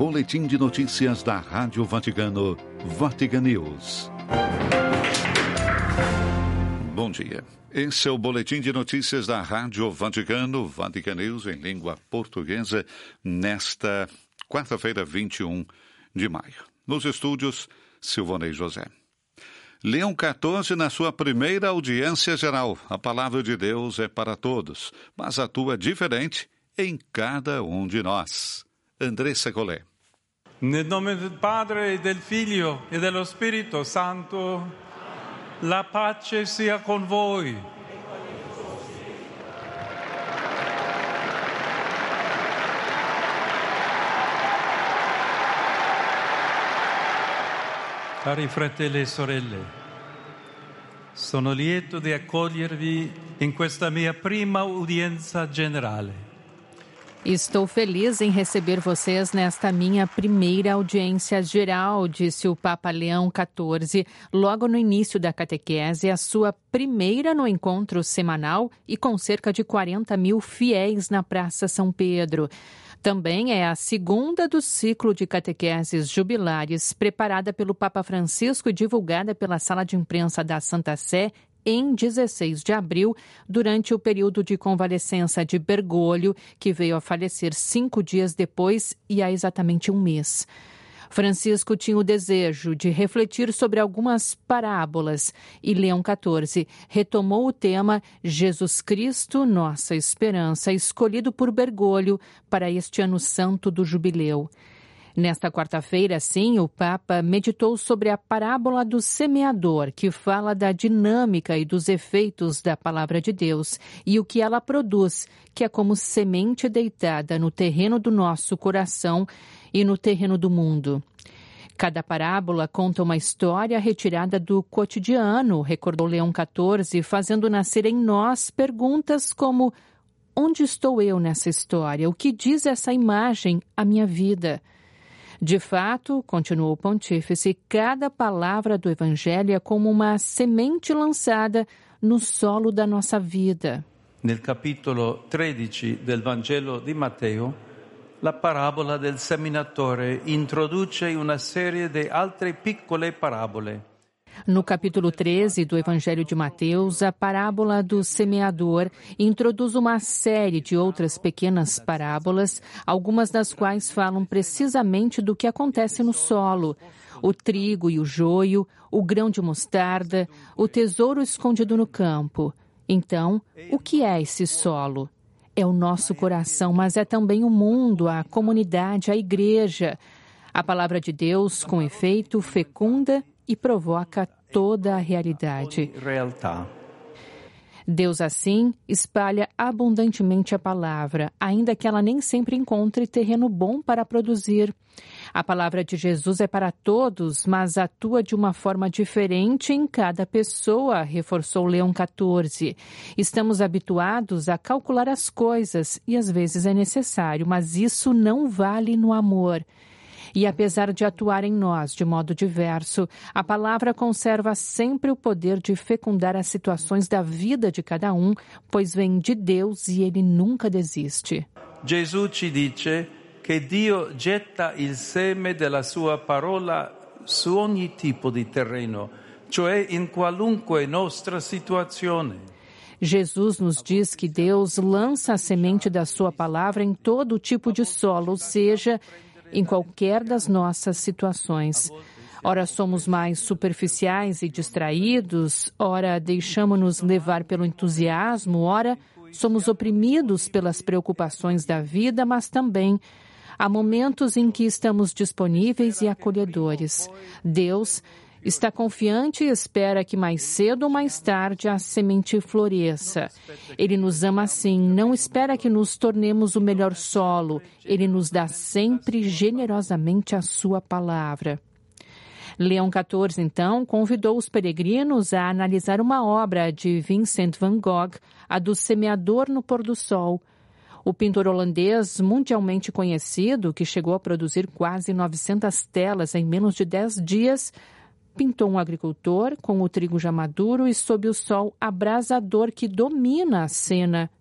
boletim de notícias da Rádio Vaticano, Vatican News. Bom dia. Esse é o boletim de notícias da Rádio Vaticano, Vatican News, em língua portuguesa, nesta quarta-feira, 21 de maio. Nos estúdios, Silvonei José. Leão XIV, na sua primeira audiência geral. A palavra de Deus é para todos, mas atua diferente em cada um de nós. Andressa Collet. Nel nome del Padre, e del Figlio e dello Spirito Santo, la pace sia con voi. Cari fratelli e sorelle, sono lieto di accogliervi in questa mia prima udienza generale. Estou feliz em receber vocês nesta minha primeira audiência geral, disse o Papa Leão XIV, logo no início da catequese, a sua primeira no encontro semanal e com cerca de 40 mil fiéis na Praça São Pedro. Também é a segunda do ciclo de catequeses jubilares, preparada pelo Papa Francisco e divulgada pela Sala de Imprensa da Santa Sé em 16 de abril, durante o período de convalescença de Bergoglio, que veio a falecer 5 dias depois e há exatamente um mês. Francisco tinha o desejo de refletir sobre algumas parábolas e Leão XIV retomou o tema Jesus Cristo, nossa esperança, escolhido por Bergoglio para este ano santo do jubileu. Nesta quarta-feira, sim, o Papa meditou sobre a parábola do semeador, que fala da dinâmica e dos efeitos da palavra de Deus e o que ela produz, que é como semente deitada no terreno do nosso coração e no terreno do mundo. Cada parábola conta uma história retirada do cotidiano, recordou Leão XIV, fazendo nascer em nós perguntas como: onde estou eu nessa história? O que diz essa imagem à minha vida? De fato, continuou o pontífice, cada palavra do Evangelho é como uma semente lançada no solo da nossa vida. Nel capitolo 13 del Vangelo di Matteo, la parabola del seminatore introduce una serie di altre piccole parabole. No capítulo 13 do Evangelho de Mateus, a parábola do semeador introduz uma série de outras pequenas parábolas, algumas das quais falam precisamente do que acontece no solo: o trigo e o joio, o grão de mostarda, o tesouro escondido no campo. Então, o que é esse solo? É o nosso coração, mas é também o mundo, a comunidade, a igreja. A palavra de Deus, com efeito, fecunda e provoca toda a realidade. Deus, assim, espalha abundantemente a palavra, ainda que ela nem sempre encontre terreno bom para produzir. A palavra de Jesus é para todos, mas atua de uma forma diferente em cada pessoa, reforçou Leão XIV. Estamos habituados a calcular as coisas e às vezes é necessário, mas isso não vale no amor. E apesar de atuar em nós de modo diverso, a palavra conserva sempre o poder de fecundar as situações da vida de cada um, pois vem de Deus e ele nunca desiste. Jesus ci dice che Dio getta il seme della sua parola su ogni tipo di terreno, cioè in qualunque nostra situazione. Jesus nos diz que Deus lança a semente da sua palavra em todo tipo de solo, ou seja, em qualquer das nossas situações. Ora somos mais superficiais e distraídos, ora deixamos-nos levar pelo entusiasmo, ora somos oprimidos pelas preocupações da vida, mas também há momentos em que estamos disponíveis e acolhedores. Deus está confiante e espera que mais cedo ou mais tarde a semente floresça. Ele nos ama assim, não espera que nos tornemos o melhor solo. Ele nos dá sempre generosamente a sua palavra. Leão XIV, então, convidou os peregrinos a analisar uma obra de Vincent van Gogh, a do Semeador no Pôr do Sol. O pintor holandês mundialmente conhecido, que chegou a produzir quase 900 telas em menos de 10 dias, pintou um agricultor com o trigo já maduro e sob o sol abrasador que domina a cena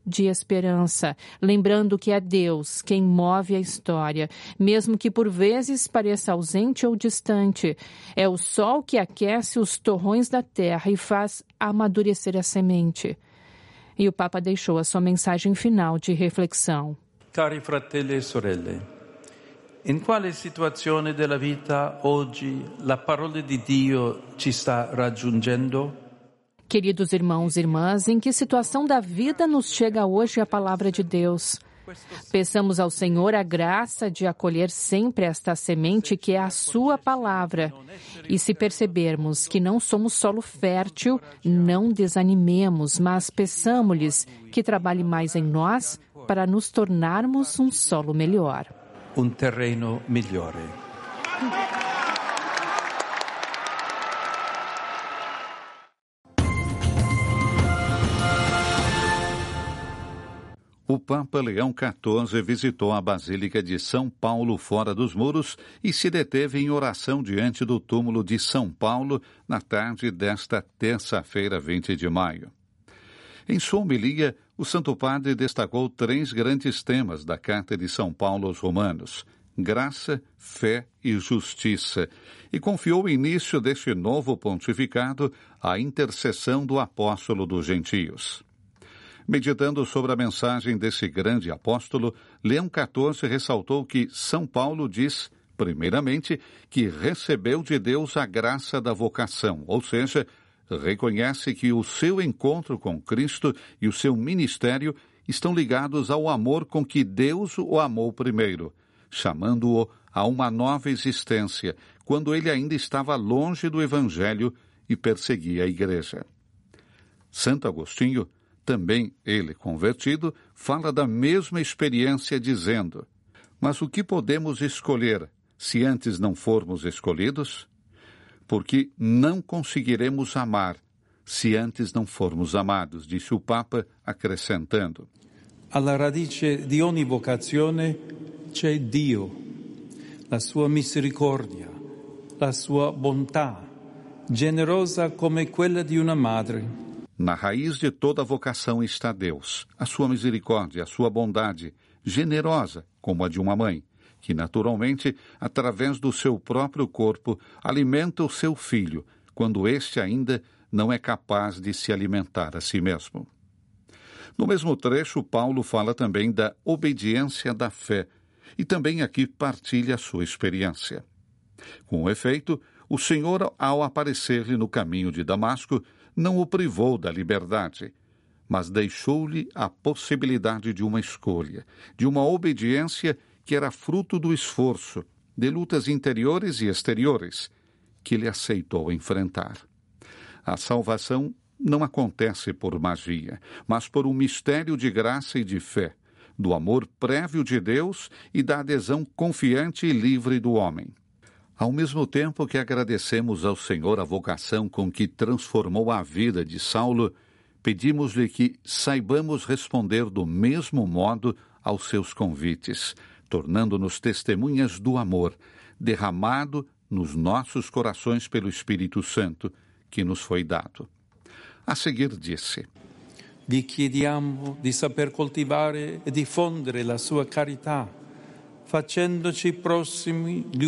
de esperança, lembrando que é Deus quem move a história, mesmo que por vezes pareça ausente ou distante. É o sol que aquece os torrões da terra e faz amadurecer a semente. E o Papa deixou a sua mensagem final de reflexão. Cari fratelli e sorelle, in quale situazione della vita oggi la parola di Dio ci sta raggiungendo? Queridos irmãos e irmãs, em que situação da vida nos chega hoje a palavra de Deus? Peçamos ao Senhor a graça de acolher sempre esta semente que é a sua palavra. E se percebermos que não somos solo fértil, não desanimemos, mas peçamos-lhes que trabalhe mais em nós para nos tornarmos um solo melhor. Um terreno migliore. O Papa Leão XIV visitou a Basílica de São Paulo fora dos muros e se deteve em oração diante do túmulo de São Paulo na tarde desta terça-feira, 20 de maio. Em sua homilia, o Santo Padre destacou 3 grandes temas da Carta de São Paulo aos Romanos: graça, fé e justiça, e confiou o início deste novo pontificado à intercessão do apóstolo dos gentios. Meditando sobre a mensagem desse grande apóstolo, Leão XIV ressaltou que São Paulo diz, primeiramente, que recebeu de Deus a graça da vocação, ou seja, reconhece que o seu encontro com Cristo e o seu ministério estão ligados ao amor com que Deus o amou primeiro, chamando-o a uma nova existência, quando ele ainda estava longe do Evangelho e perseguia a Igreja. Santo Agostinho, também ele convertido, fala da mesma experiência dizendo: mas o que podemos escolher se antes não formos escolhidos? Porque não conseguiremos amar se antes não formos amados, disse o Papa, acrescentando: Alla radice di ogni vocazione c'è Dio, la sua misericordia, la sua bontà, generosa come quella di una madre. Na raiz de toda vocação está Deus, a sua misericórdia, a sua bondade, generosa como a de uma mãe, que naturalmente, através do seu próprio corpo, alimenta o seu filho, quando este ainda não é capaz de se alimentar a si mesmo. No mesmo trecho, Paulo fala também da obediência da fé, e também aqui partilha a sua experiência. Com efeito, o Senhor, ao aparecer-lhe no caminho de Damasco, não o privou da liberdade, mas deixou-lhe a possibilidade de uma escolha, de uma obediência que era fruto do esforço, de lutas interiores e exteriores, que ele aceitou enfrentar. A salvação não acontece por magia, mas por um mistério de graça e de fé, do amor prévio de Deus e da adesão confiante e livre do homem. Ao mesmo tempo que agradecemos ao Senhor a vocação com que transformou a vida de Saulo, pedimos-lhe que saibamos responder do mesmo modo aos seus convites, tornando-nos testemunhas do amor, derramado nos nossos corações pelo Espírito Santo, que nos foi dado. A seguir disse: Vi chiediamo di saper coltivare e diffondere la sua carità, facendoci prossimi gli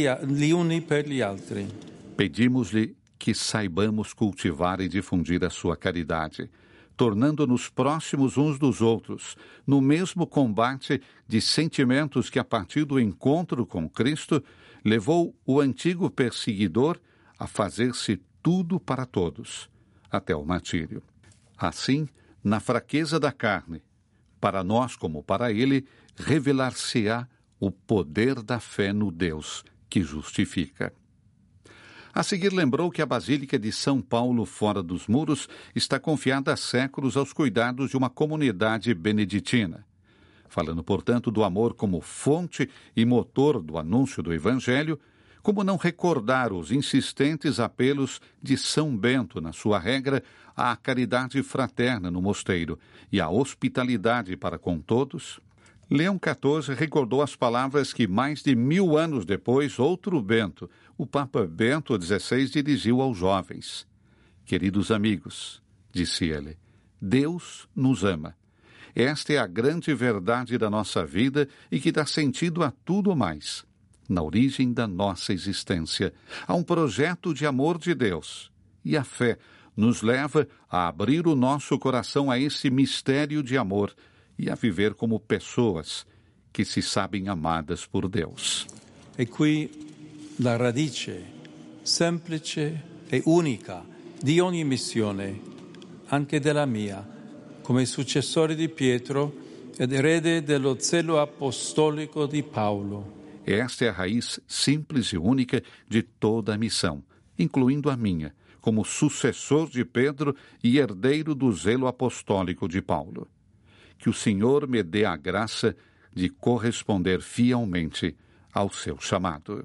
uni per gli altri. Pedimos-lhe que saibamos cultivar e difundir a sua caridade, tornando-nos próximos uns dos outros, no mesmo combate de sentimentos que, a partir do encontro com Cristo, levou o antigo perseguidor a fazer-se tudo para todos, até o martírio. Assim, na fraqueza da carne, para nós como para ele, revelar-se-á o poder da fé no Deus que justifica. A seguir lembrou que a Basílica de São Paulo, fora dos muros, está confiada há séculos aos cuidados de uma comunidade beneditina. Falando, portanto, do amor como fonte e motor do anúncio do Evangelho, como não recordar os insistentes apelos de São Bento na sua regra à caridade fraterna no mosteiro e à hospitalidade para com todos? Leão XIV recordou as palavras que, mais de 1000 anos depois, outro Bento, o Papa Bento XVI, dirigiu aos jovens. Queridos amigos, disse ele, Deus nos ama. Esta é a grande verdade da nossa vida e que dá sentido a tudo mais. Na origem da nossa existência, há um projeto de amor de Deus. E a fé nos leva a abrir o nosso coração a esse mistério de amor e a viver como pessoas que se sabem amadas por Deus. E qui la radice semplice e unica di ogni missione, anche della mia, come successore di Pietro ed erede dello zelo apostolico di Paolo. Esta é a raiz simples e única de toda a missão, incluindo a minha, como sucessor de Pedro e herdeiro do zelo apostólico de Paulo. Que o Senhor me dê a graça de corresponder fielmente ao seu chamado.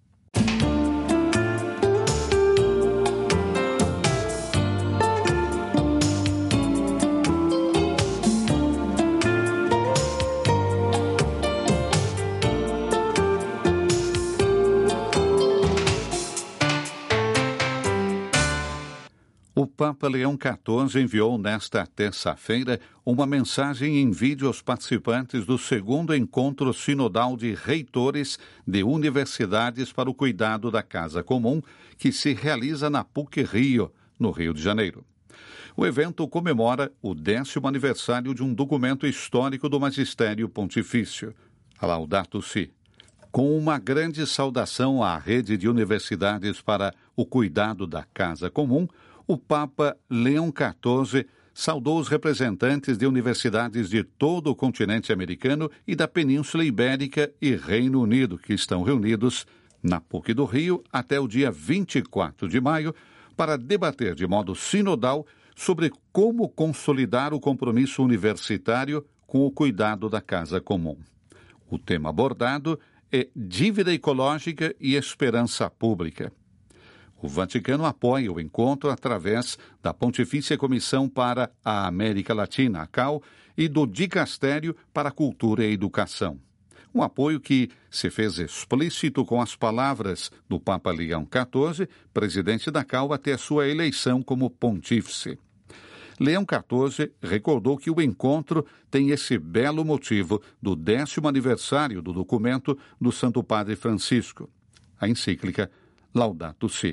O Papa Leão XIV enviou nesta terça-feira uma mensagem em vídeo aos participantes do 2º Encontro Sinodal de Reitores de Universidades para o Cuidado da Casa Comum, que se realiza na PUC-Rio, no Rio de Janeiro. O evento comemora o 10º aniversário de um documento histórico do Magistério Pontifício, a Laudato Si. Com uma grande saudação à rede de universidades para o cuidado da Casa Comum, o Papa Leão XIV saudou os representantes de universidades de todo o continente americano e da Península Ibérica e Reino Unido, que estão reunidos na PUC do Rio até o dia 24 de maio, para debater de modo sinodal sobre como consolidar o compromisso universitário com o cuidado da casa comum. O tema abordado é dívida ecológica e esperança pública. O Vaticano apoia o encontro através da Pontifícia Comissão para a América Latina, a CAL, e do Dicastério para a Cultura e a Educação. Um apoio que se fez explícito com as palavras do Papa Leão XIV, presidente da CAL até sua eleição como pontífice. Leão XIV recordou que o encontro tem esse belo motivo do 10º aniversário do documento do Santo Padre Francisco, a encíclica Laudato Si.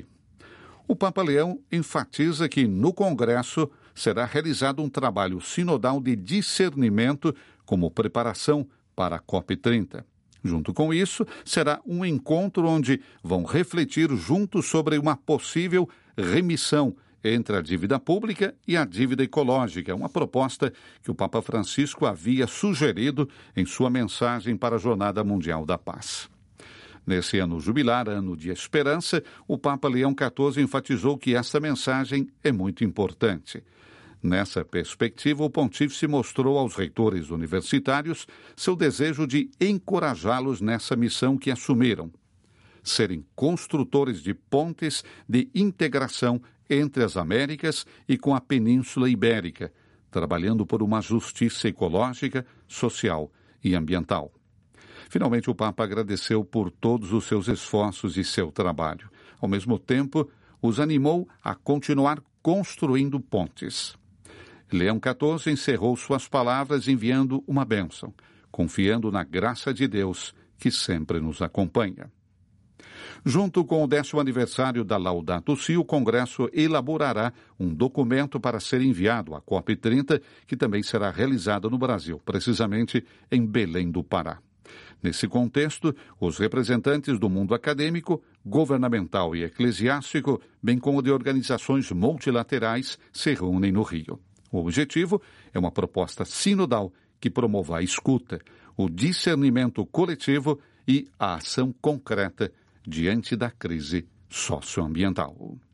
O Papa Leão enfatiza que no Congresso será realizado um trabalho sinodal de discernimento como preparação para a COP30. Junto com isso, será um encontro onde vão refletir juntos sobre uma possível remissão entre a dívida pública e a dívida ecológica, uma proposta que o Papa Francisco havia sugerido em sua mensagem para a Jornada Mundial da Paz. Nesse ano jubilar, ano de esperança, o Papa Leão XIV enfatizou que essa mensagem é muito importante. Nessa perspectiva, o pontífice mostrou aos reitores universitários seu desejo de encorajá-los nessa missão que assumiram, serem construtores de pontes de integração entre as Américas e com a Península Ibérica, trabalhando por uma justiça ecológica, social e ambiental. Finalmente, o Papa agradeceu por todos os seus esforços e seu trabalho. Ao mesmo tempo, os animou a continuar construindo pontes. Leão XIV encerrou suas palavras enviando uma bênção, confiando na graça de Deus que sempre nos acompanha. Junto com o 10º aniversário da Laudato Si, o Congresso elaborará um documento para ser enviado à COP30, que também será realizada no Brasil, precisamente em Belém do Pará. Nesse contexto, os representantes do mundo acadêmico, governamental e eclesiástico, bem como de organizações multilaterais, se reúnem no Rio. O objetivo é uma proposta sinodal que promova a escuta, o discernimento coletivo e a ação concreta diante da crise socioambiental.